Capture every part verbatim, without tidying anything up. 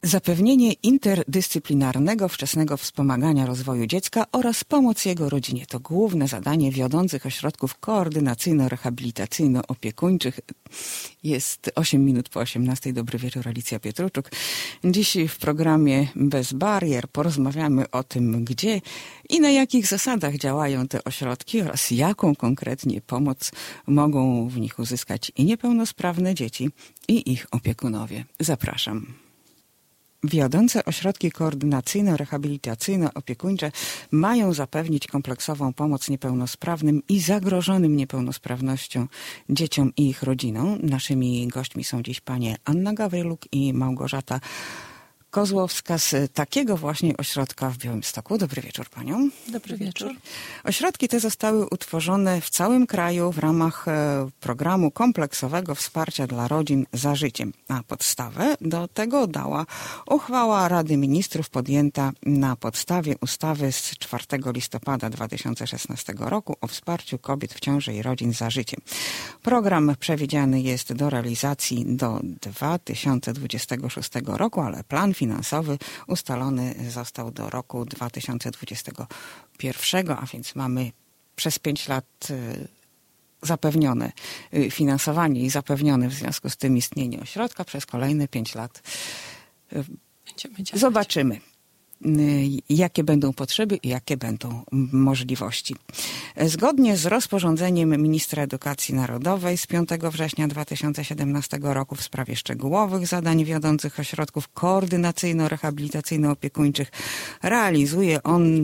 Zapewnienie interdyscyplinarnego wczesnego wspomagania rozwoju dziecka oraz pomoc jego rodzinie to główne zadanie wiodących ośrodków koordynacyjno-rehabilitacyjno-opiekuńczych. Jest osiem minut po osiemnastej. Dobry wieczór, Alicja Pietruczuk. Dziś w programie Bez Barier porozmawiamy o tym, gdzie i na jakich zasadach działają te ośrodki oraz jaką konkretnie pomoc mogą w nich uzyskać i niepełnosprawne dzieci, i ich opiekunowie. Zapraszam. Wiodące ośrodki koordynacyjno-rehabilitacyjno-opiekuńcze mają zapewnić kompleksową pomoc niepełnosprawnym i zagrożonym niepełnosprawnością dzieciom i ich rodzinom. Naszymi gośćmi są dziś panie Anna Gawryluk i Małgorzata Kozłowska z takiego właśnie ośrodka w Białymstoku. Dobry wieczór paniom. Dobry wieczór. Ośrodki te zostały utworzone w całym kraju w ramach programu kompleksowego wsparcia dla rodzin Za Życiem. A podstawę do tego dała uchwała Rady Ministrów podjęta na podstawie ustawy z czwartego listopada dwa tysiące szesnastego roku o wsparciu kobiet w ciąży i rodzin za życiem. Program przewidziany jest do realizacji do dwa tysiące dwudziestego szóstego roku, ale plan finansowy ustalony został do roku dwa tysiące dwudziestego pierwszego, a więc mamy przez pięć lat zapewnione finansowanie i zapewnione w związku z tym istnienie ośrodka. Przez kolejne pięć lat Będziemy działać. Zobaczymy, jakie będą potrzeby i jakie będą możliwości. Zgodnie z rozporządzeniem ministra edukacji narodowej z piątego września dwa tysiące siedemnastego roku w sprawie szczegółowych zadań wiodących ośrodków koordynacyjno-rehabilitacyjno-opiekuńczych realizuje on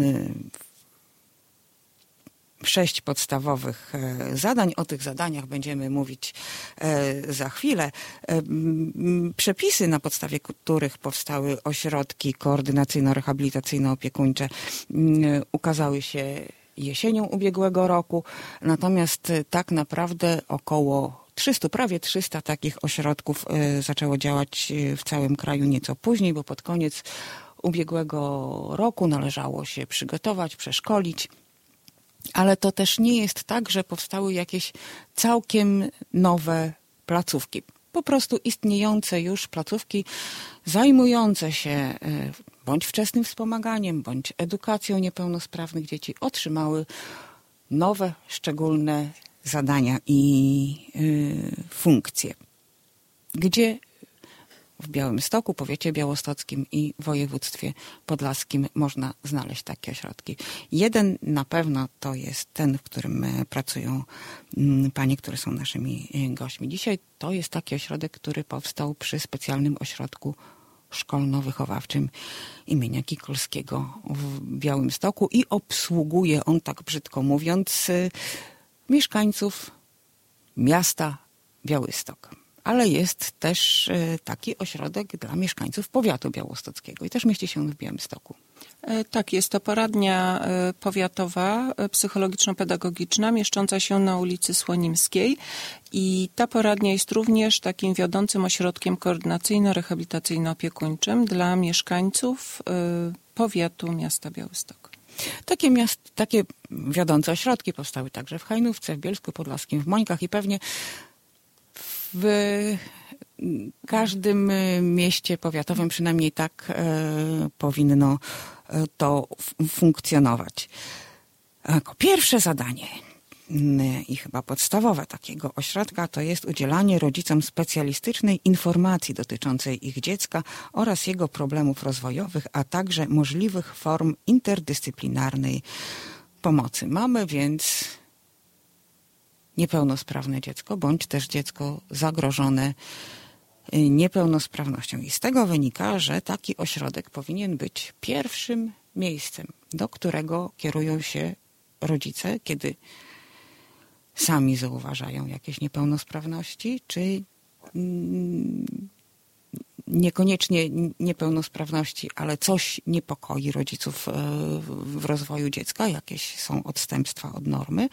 sześć podstawowych zadań. O tych zadaniach będziemy mówić za chwilę. Przepisy, na podstawie których powstały ośrodki koordynacyjno-rehabilitacyjno-opiekuńcze, ukazały się jesienią ubiegłego roku. Natomiast tak naprawdę około trzysta, prawie trzysta takich ośrodków zaczęło działać w całym kraju nieco później, bo pod koniec ubiegłego roku należało się przygotować, przeszkolić. Ale to też nie jest tak, że powstały jakieś całkiem nowe placówki. Po prostu istniejące już placówki zajmujące się bądź wczesnym wspomaganiem, bądź edukacją niepełnosprawnych dzieci otrzymały nowe, szczególne zadania i y, funkcje. Gdzie w Białymstoku, powiecie białostockim i województwie podlaskim można znaleźć takie ośrodki. Jeden na pewno to jest ten, w którym pracują panie, które są naszymi gośćmi dzisiaj. To jest taki ośrodek, który powstał przy specjalnym ośrodku szkolno-wychowawczym imienia Kikulskiego w Białymstoku i obsługuje on, tak brzydko mówiąc, mieszkańców miasta Białystok. Ale jest też taki ośrodek dla mieszkańców powiatu białostockiego i też mieści się on w Białymstoku. Tak, jest to poradnia powiatowa, psychologiczno-pedagogiczna, mieszcząca się na ulicy Słonimskiej i ta poradnia jest również takim wiodącym ośrodkiem koordynacyjno-rehabilitacyjno-opiekuńczym dla mieszkańców powiatu miasta Białystok. Takie, miast, takie wiodące ośrodki powstały także w Hajnówce, w Bielsku Podlaskim, w Mońkach i pewnie w każdym mieście powiatowym przynajmniej tak e, powinno to f- funkcjonować. Jako pierwsze zadanie i chyba podstawowe takiego ośrodka to jest udzielanie rodzicom specjalistycznej informacji dotyczącej ich dziecka oraz jego problemów rozwojowych, a także możliwych form interdyscyplinarnej pomocy. Mamy więc niepełnosprawne dziecko, bądź też dziecko zagrożone niepełnosprawnością. I z tego wynika, że taki ośrodek powinien być pierwszym miejscem, do którego kierują się rodzice, kiedy sami zauważają jakieś niepełnosprawności, czy niekoniecznie niepełnosprawności, ale coś niepokoi rodziców w rozwoju dziecka, jakieś są odstępstwa od normy,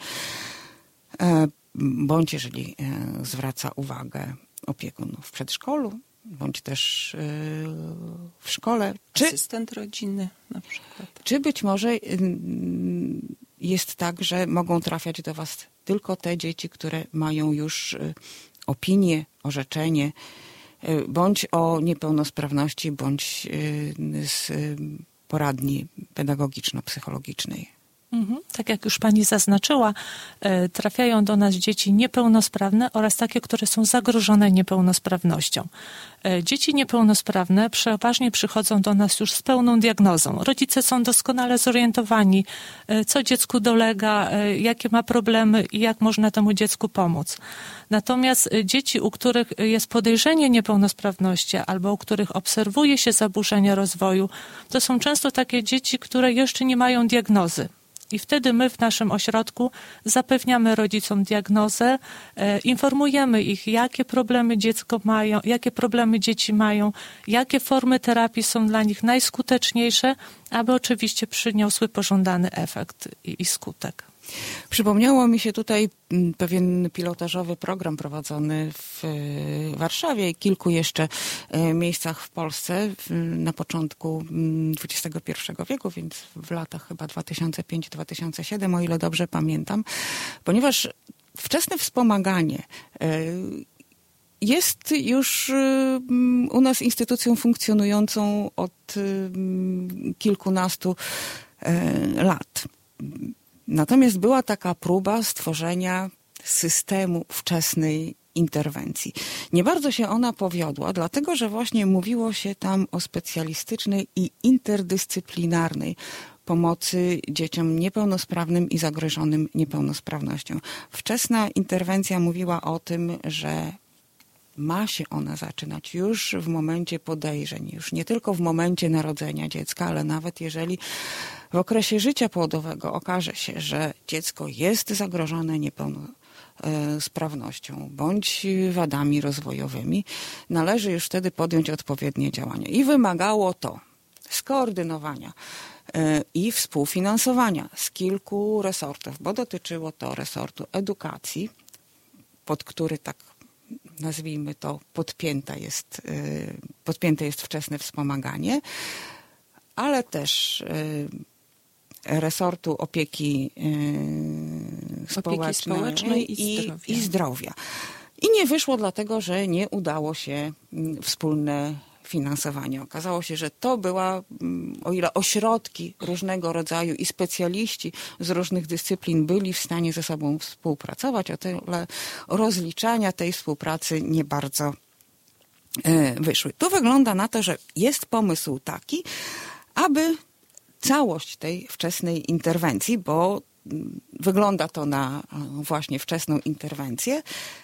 bądź jeżeli zwraca uwagę opiekun w przedszkolu, bądź też w szkole. Czy asystent rodzinny na przykład. Czy być może jest tak, że mogą trafiać do was tylko te dzieci, które mają już opinię, orzeczenie bądź o niepełnosprawności, bądź z poradni pedagogiczno-psychologicznej. Mhm. Tak jak już pani zaznaczyła, trafiają do nas dzieci niepełnosprawne oraz takie, które są zagrożone niepełnosprawnością. Dzieci niepełnosprawne przeważnie przychodzą do nas już z pełną diagnozą. Rodzice są doskonale zorientowani, co dziecku dolega, jakie ma problemy i jak można temu dziecku pomóc. Natomiast dzieci, u których jest podejrzenie niepełnosprawności albo u których obserwuje się zaburzenia rozwoju, to są często takie dzieci, które jeszcze nie mają diagnozy. I wtedy my w naszym ośrodku zapewniamy rodzicom diagnozę, e, informujemy ich, jakie problemy dziecko mają, jakie problemy dzieci mają, jakie formy terapii są dla nich najskuteczniejsze, aby oczywiście przyniosły pożądany efekt i, i skutek. Przypomniało mi się tutaj pewien pilotażowy program prowadzony w Warszawie i kilku jeszcze miejscach w Polsce na początku dwudziestego pierwszego wieku, więc w latach chyba dwa tysiące piąty do dwa tysiące siódmego, o ile dobrze pamiętam, ponieważ wczesne wspomaganie jest już u nas instytucją funkcjonującą od kilkunastu lat. Natomiast była taka próba stworzenia systemu wczesnej interwencji. Nie bardzo się ona powiodła, dlatego że właśnie mówiło się tam o specjalistycznej i interdyscyplinarnej pomocy dzieciom niepełnosprawnym i zagrożonym niepełnosprawnością. Wczesna interwencja mówiła o tym, że ma się ona zaczynać już w momencie podejrzeń, już nie tylko w momencie narodzenia dziecka, ale nawet jeżeli w okresie życia płodowego okaże się, że dziecko jest zagrożone niepełnosprawnością bądź wadami rozwojowymi, należy już wtedy podjąć odpowiednie działania. I wymagało to skoordynowania i współfinansowania z kilku resortów, bo dotyczyło to resortu edukacji, pod który tak nazwijmy to, podpięta jest, podpięte jest wczesne wspomaganie, ale też resortu opieki społecznej, opieki społecznej i, i, zdrowia. i zdrowia. I nie wyszło dlatego, że nie udało się wspólne finansowanie. Okazało się, że to była, o ile ośrodki różnego rodzaju i specjaliści z różnych dyscyplin byli w stanie ze sobą współpracować, o tyle rozliczania tej współpracy nie bardzo wyszły. Tu wygląda na to, że jest pomysł taki, aby całość tej wczesnej interwencji, bo wygląda to na właśnie wczesną interwencję,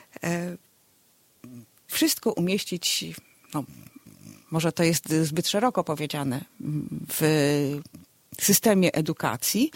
wszystko umieścić, no, może to jest zbyt szeroko powiedziane, w systemie edukacji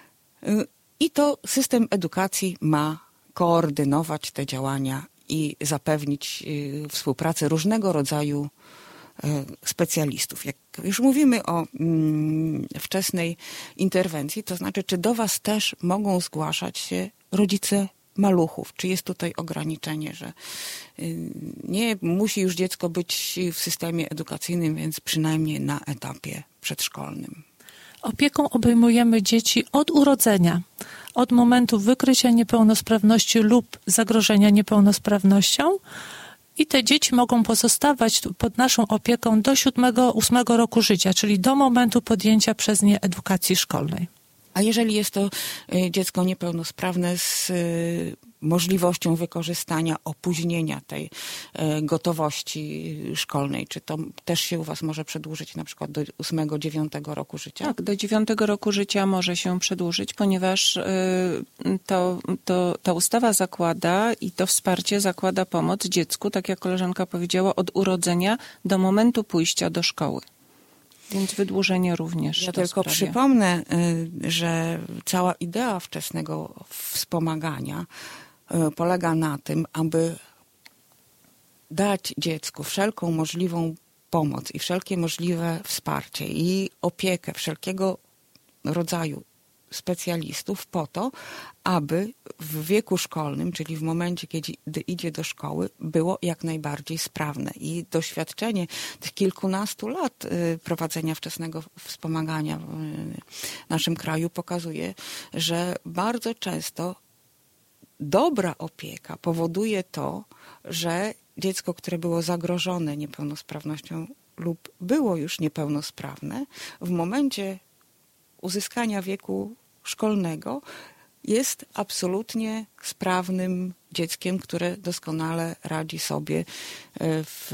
i to system edukacji ma koordynować te działania i zapewnić współpracę różnego rodzaju specjalistów. Jak już mówimy o mm, wczesnej interwencji, to znaczy, czy do was też mogą zgłaszać się rodzice maluchów? Czy jest tutaj ograniczenie, że y, nie musi już dziecko być w systemie edukacyjnym, więc przynajmniej na etapie przedszkolnym? Opieką obejmujemy dzieci od urodzenia, od momentu wykrycia niepełnosprawności lub zagrożenia niepełnosprawnością. I te dzieci mogą pozostawać pod naszą opieką do siódmego, ósmego roku życia, czyli do momentu podjęcia przez nie edukacji szkolnej. A jeżeli jest to dziecko niepełnosprawne z możliwością wykorzystania opóźnienia tej gotowości szkolnej, czy to też się u was może przedłużyć na przykład do ósmego, dziewiątego roku życia? Tak, do dziewiątego roku życia może się przedłużyć, ponieważ to, to, ta ustawa zakłada i to wsparcie zakłada pomoc dziecku, tak jak koleżanka powiedziała, od urodzenia do momentu pójścia do szkoły. Więc wydłużenie również. Ja tylko sprawia. przypomnę, że cała idea wczesnego wspomagania polega na tym, aby dać dziecku wszelką możliwą pomoc i wszelkie możliwe wsparcie i opiekę wszelkiego rodzaju specjalistów po to, aby w wieku szkolnym, czyli w momencie, kiedy idzie do szkoły, było jak najbardziej sprawne. I doświadczenie tych kilkunastu lat prowadzenia wczesnego wspomagania w naszym kraju pokazuje, że bardzo często dobra opieka powoduje to, że dziecko, które było zagrożone niepełnosprawnością lub było już niepełnosprawne, w momencie uzyskania wieku szkolnego jest absolutnie sprawnym dzieckiem, które doskonale radzi sobie w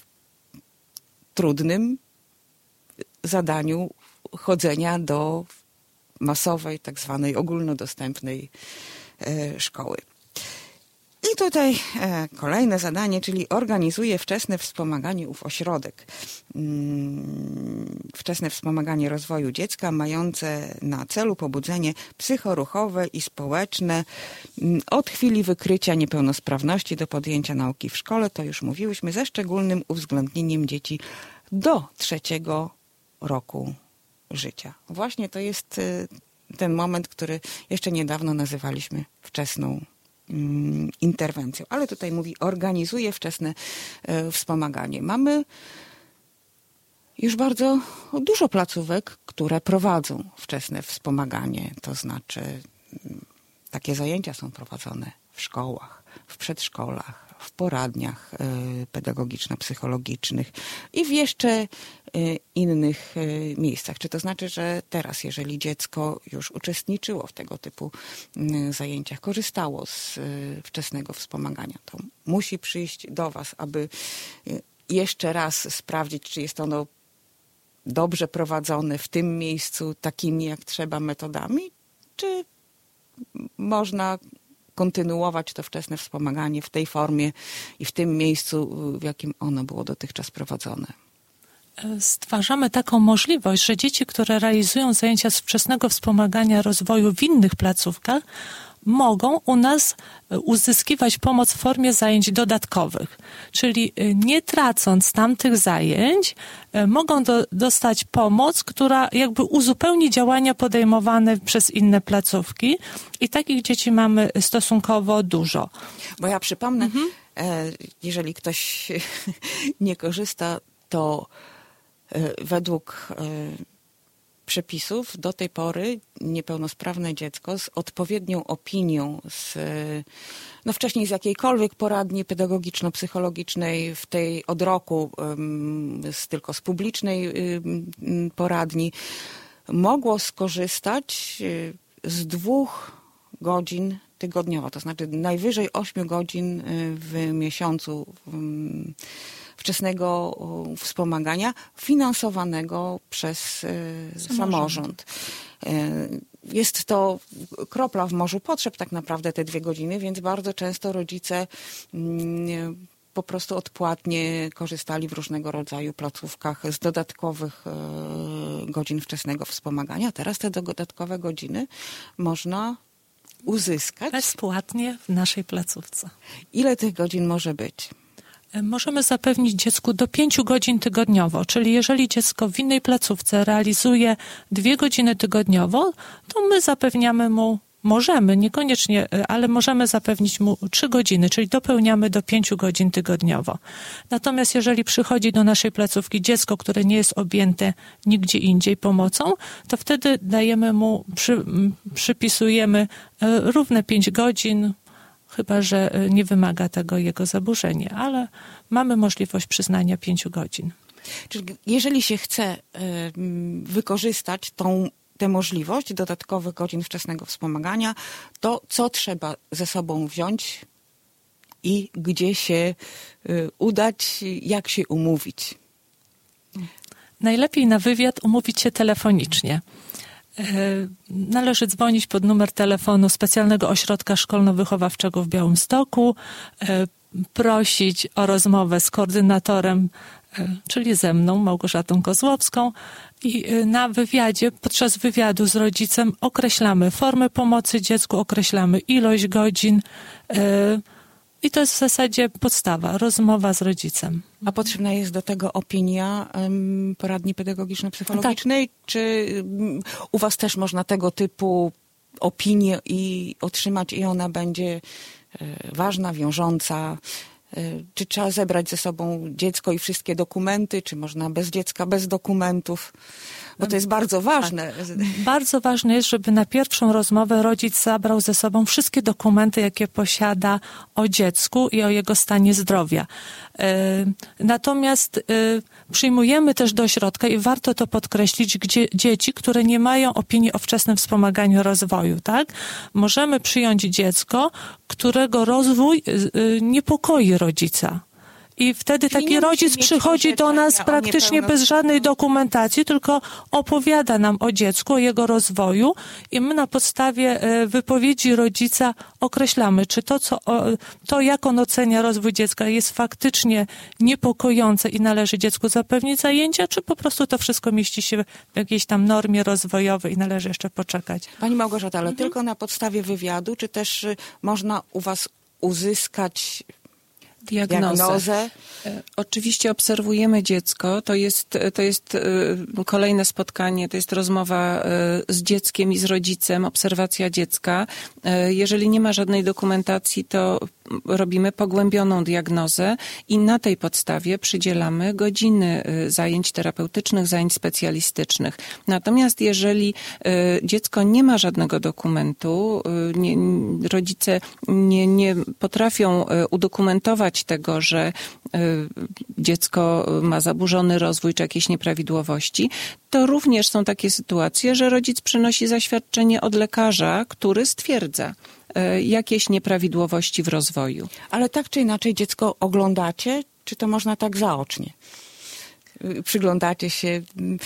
trudnym zadaniu chodzenia do masowej, tak zwanej ogólnodostępnej szkoły. I tutaj kolejne zadanie, czyli organizuje wczesne wspomaganie, ów ośrodek. Wczesne wspomaganie rozwoju dziecka mające na celu pobudzenie psychoruchowe i społeczne od chwili wykrycia niepełnosprawności do podjęcia nauki w szkole, to już mówiłyśmy, ze szczególnym uwzględnieniem dzieci do trzeciego roku życia. Właśnie to jest ten moment, który jeszcze niedawno nazywaliśmy wczesną interwencją. Ale tutaj mówi, organizuje wczesne wspomaganie. Mamy już bardzo dużo placówek, które prowadzą wczesne wspomaganie. To znaczy takie zajęcia są prowadzone w szkołach, w przedszkolach, w poradniach pedagogiczno-psychologicznych i w jeszcze innych miejscach. Czy to znaczy, że teraz, jeżeli dziecko już uczestniczyło w tego typu zajęciach, korzystało z wczesnego wspomagania, to musi przyjść do was, aby jeszcze raz sprawdzić, czy jest ono dobrze prowadzone w tym miejscu takimi jak trzeba metodami, czy można kontynuować to wczesne wspomaganie w tej formie i w tym miejscu, w jakim ono było dotychczas prowadzone. Stwarzamy taką możliwość, że dzieci, które realizują zajęcia z wczesnego wspomagania rozwoju w innych placówkach, mogą u nas uzyskiwać pomoc w formie zajęć dodatkowych. Czyli nie tracąc tamtych zajęć, mogą do, dostać pomoc, która jakby uzupełni działania podejmowane przez inne placówki i takich dzieci mamy stosunkowo dużo. Bo ja przypomnę, mhm. jeżeli ktoś nie korzysta, to według przepisów do tej pory niepełnosprawne dziecko z odpowiednią opinią, z, no wcześniej z jakiejkolwiek poradni pedagogiczno-psychologicznej, w tej od roku z, tylko z publicznej poradni, mogło skorzystać z dwóch godzin tygodniowo, to znaczy najwyżej ośmiu godzin w miesiącu wczesnego wspomagania finansowanego przez samorząd. samorząd. Jest to kropla w morzu potrzeb tak naprawdę te dwie godziny, więc bardzo często rodzice po prostu odpłatnie korzystali w różnego rodzaju placówkach z dodatkowych godzin wczesnego wspomagania. Teraz te dodatkowe godziny można uzyskać bezpłatnie w naszej placówce. Ile tych godzin może być? Możemy zapewnić dziecku do pięciu godzin tygodniowo, czyli jeżeli dziecko w innej placówce realizuje dwie godziny tygodniowo, to my zapewniamy mu, możemy, niekoniecznie, ale możemy zapewnić mu trzy godziny, czyli dopełniamy do pięciu godzin tygodniowo. Natomiast jeżeli przychodzi do naszej placówki dziecko, które nie jest objęte nigdzie indziej pomocą, to wtedy dajemy mu, przy, przypisujemy równe pięć godzin, chyba że nie wymaga tego jego zaburzenie, ale mamy możliwość przyznania pięciu godzin. Czyli jeżeli się chce wykorzystać tą, tę możliwość dodatkowych godzin wczesnego wspomagania, to co trzeba ze sobą wziąć i gdzie się udać, jak się umówić? Najlepiej na wywiad umówić się telefonicznie. Należy dzwonić pod numer telefonu Specjalnego Ośrodka Szkolno-Wychowawczego w Białymstoku, prosić o rozmowę z koordynatorem, czyli ze mną, Małgorzatą Kozłowską, i na wywiadzie, podczas wywiadu z rodzicem określamy formę pomocy dziecku, określamy ilość godzin i to jest w zasadzie podstawa, rozmowa z rodzicem. A potrzebna jest do tego opinia um, poradni pedagogiczno-psychologicznej? Tak. Czy um, u was też można tego typu opinię i otrzymać i ona będzie e, ważna, wiążąca? E, czy trzeba zebrać ze sobą dziecko i wszystkie dokumenty? Czy można bez dziecka, bez dokumentów? bo to jest bardzo ważne. Bardzo ważne jest, żeby na pierwszą rozmowę rodzic zabrał ze sobą wszystkie dokumenty, jakie posiada o dziecku i o jego stanie zdrowia. Natomiast przyjmujemy też do ośrodka i warto to podkreślić, gdzie dzieci, które nie mają opinii o wczesnym wspomaganiu rozwoju, tak? Możemy przyjąć dziecko, którego rozwój niepokoi rodzica. I wtedy Czyli taki rodzic przychodzi do nas praktycznie bez żadnej dokumentacji, tylko opowiada nam o dziecku, o jego rozwoju i my na podstawie wypowiedzi rodzica określamy, czy to, co, to jak on ocenia rozwój dziecka, jest faktycznie niepokojące i należy dziecku zapewnić zajęcia, czy po prostu to wszystko mieści się w jakiejś tam normie rozwojowej i należy jeszcze poczekać. Pani Małgorzata, ale Mhm. tylko na podstawie wywiadu, czy też można u was uzyskać Diagnozę. diagnozę? Oczywiście obserwujemy dziecko, to jest, to jest kolejne spotkanie, to jest rozmowa z dzieckiem i z rodzicem, obserwacja dziecka. Jeżeli nie ma żadnej dokumentacji, to robimy pogłębioną diagnozę i na tej podstawie przydzielamy godziny zajęć terapeutycznych, zajęć specjalistycznych. Natomiast jeżeli dziecko nie ma żadnego dokumentu, nie, rodzice nie, nie potrafią udokumentować tego, że dziecko ma zaburzony rozwój czy jakieś nieprawidłowości, to również są takie sytuacje, że rodzic przynosi zaświadczenie od lekarza, który stwierdza jakieś nieprawidłowości w rozwoju. Ale tak czy inaczej dziecko oglądacie, czy to można tak zaocznie? Przyglądacie się?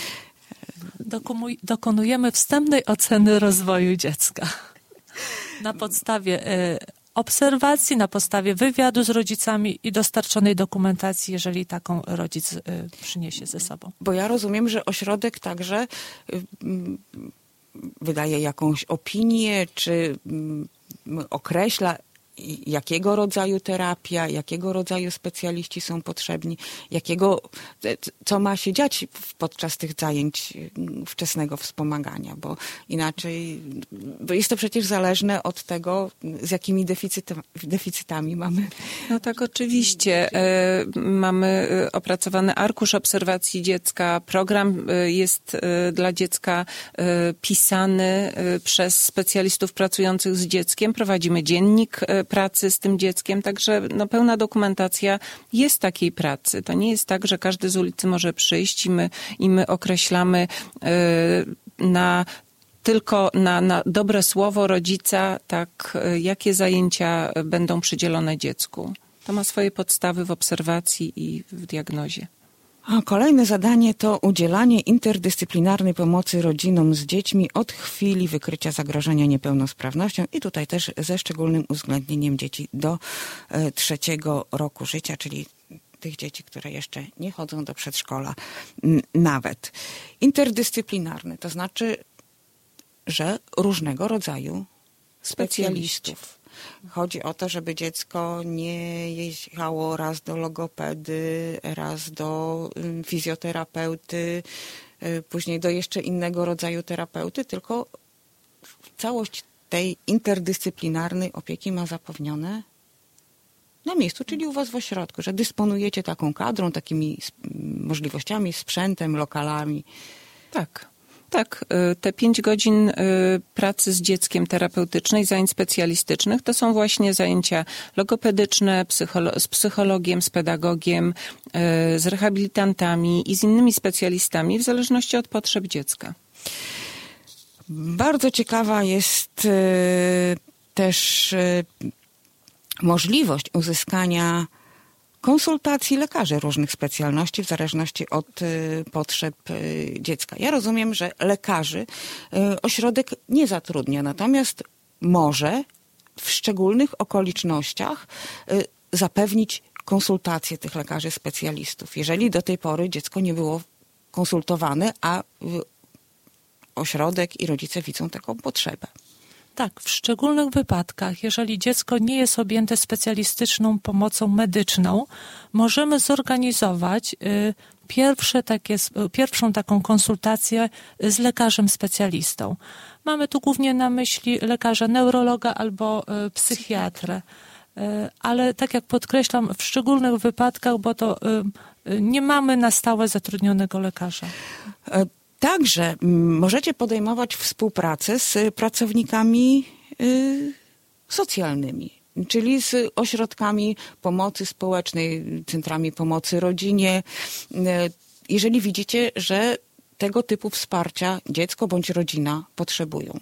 Dokumu- dokonujemy wstępnej oceny rozwoju dziecka. Na podstawie y, obserwacji, na podstawie wywiadu z rodzicami i dostarczonej dokumentacji, jeżeli taką rodzic y, przyniesie ze sobą. Bo ja rozumiem, że ośrodek także y, y, wydaje jakąś opinię, czy y, określa, jakiego rodzaju terapia, jakiego rodzaju specjaliści są potrzebni, jakiego, co ma się dziać podczas tych zajęć wczesnego wspomagania, bo inaczej, bo jest to przecież zależne od tego, z jakimi deficytami, deficytami mamy. No tak, oczywiście. Mamy opracowany arkusz obserwacji dziecka. Program jest dla dziecka pisany przez specjalistów pracujących z dzieckiem. Prowadzimy dziennik pracy z tym dzieckiem, także no, pełna dokumentacja jest takiej pracy. To nie jest tak, że każdy z ulicy może przyjść i my, i my określamy y, na tylko na, na dobre słowo rodzica, tak, jakie zajęcia będą przydzielone dziecku. To ma swoje podstawy w obserwacji i w diagnozie. A kolejne zadanie to udzielanie interdyscyplinarnej pomocy rodzinom z dziećmi od chwili wykrycia zagrożenia niepełnosprawnością i tutaj też ze szczególnym uwzględnieniem dzieci do e, trzeciego roku życia, czyli tych dzieci, które jeszcze nie chodzą do przedszkola n- nawet. Interdyscyplinarny, to znaczy, że różnego rodzaju specjalistów. Chodzi o to, żeby dziecko nie jechało raz do logopedy, raz do fizjoterapeuty, później do jeszcze innego rodzaju terapeuty, tylko całość tej interdyscyplinarnej opieki ma zapewnione na miejscu, czyli u was w ośrodku, że dysponujecie taką kadrą, takimi możliwościami, sprzętem, lokalami. Tak. Tak, te pięć godzin pracy z dzieckiem terapeutycznej, zajęć specjalistycznych, to są właśnie zajęcia logopedyczne, psycholo- z psychologiem, z pedagogiem, z rehabilitantami i z innymi specjalistami w zależności od potrzeb dziecka. Bardzo ciekawa jest y, też y, możliwość uzyskania konsultacji lekarzy różnych specjalności w zależności od y, potrzeb y, dziecka. Ja rozumiem, że lekarzy y, ośrodek nie zatrudnia, natomiast może w szczególnych okolicznościach y, zapewnić konsultacje tych lekarzy specjalistów, jeżeli do tej pory dziecko nie było konsultowane, a y, ośrodek i rodzice widzą taką potrzebę. Tak, w szczególnych wypadkach, jeżeli dziecko nie jest objęte specjalistyczną pomocą medyczną, możemy zorganizować y, pierwsze takie, pierwszą taką konsultację z lekarzem specjalistą. Mamy tu głównie na myśli lekarza neurologa albo y, psychiatrę. Y, ale tak jak podkreślam, w szczególnych wypadkach, bo to y, y, nie mamy na stałe zatrudnionego lekarza. Także mm, możecie podejmować współpracę z pracownikami y, socjalnymi, czyli z ośrodkami pomocy społecznej, centrami pomocy rodzinie. Y, jeżeli widzicie, że tego typu wsparcia dziecko bądź rodzina potrzebują.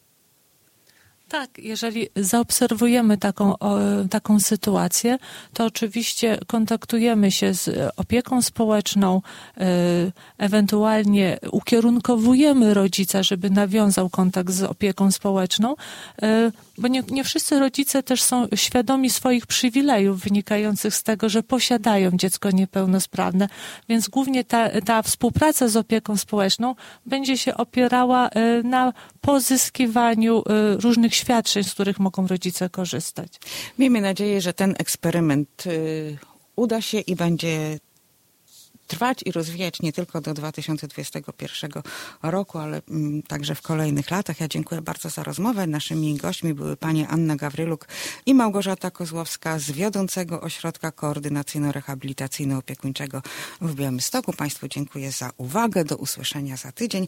Tak, jeżeli zaobserwujemy taką, o, taką sytuację, to oczywiście kontaktujemy się z opieką społeczną, y, ewentualnie ukierunkowujemy rodzica, żeby nawiązał kontakt z opieką społeczną, y, bo nie, nie wszyscy rodzice też są świadomi swoich przywilejów wynikających z tego, że posiadają dziecko niepełnosprawne, więc głównie ta, ta współpraca z opieką społeczną będzie się opierała y, na pozyskiwaniu y, różnych świadczeń, z których mogą rodzice korzystać. Miejmy nadzieję, że ten eksperyment y, uda się i będzie trwać i rozwijać nie tylko do dwa tysiące dwudziestego pierwszego roku, ale mm, także w kolejnych latach. Ja dziękuję bardzo za rozmowę. Naszymi gośćmi były panie Anna Gawryluk i Małgorzata Kozłowska z wiodącego Ośrodka Koordynacyjno-Rehabilitacyjno-Opiekuńczego w Białymstoku. Państwu dziękuję za uwagę. Do usłyszenia za tydzień.